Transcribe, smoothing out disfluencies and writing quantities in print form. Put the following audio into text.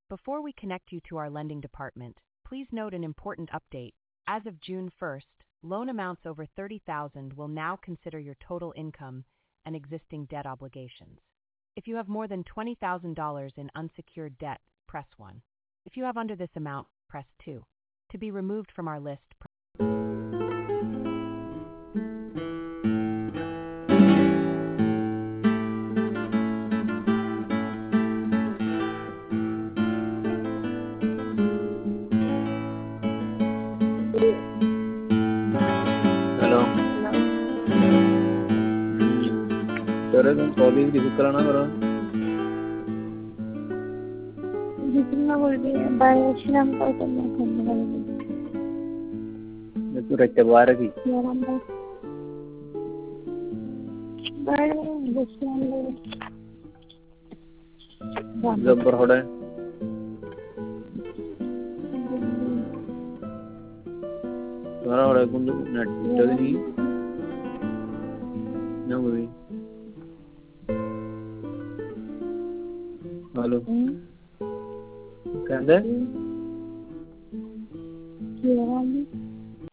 Before we connect you to our lending department, please note an important update. As of June 1st, loan amounts over $30,000 will now consider your total income and existing debt obligations. If you have more than $20,000 in unsecured debt, press 1. If you have under this amount, press 2. To be removed from our list, hello sir तुम college receive कराना करो जितना बोल रही है बायोश्रम का तो मैं करने वाली मैं तो रहते बाहर की मेरा मैं बाहर दुश्मन जबर होड़ा है तुम्हारा होड़ा है कुंडू नेट चल नहीं ना कोई हेलो कहते मेरा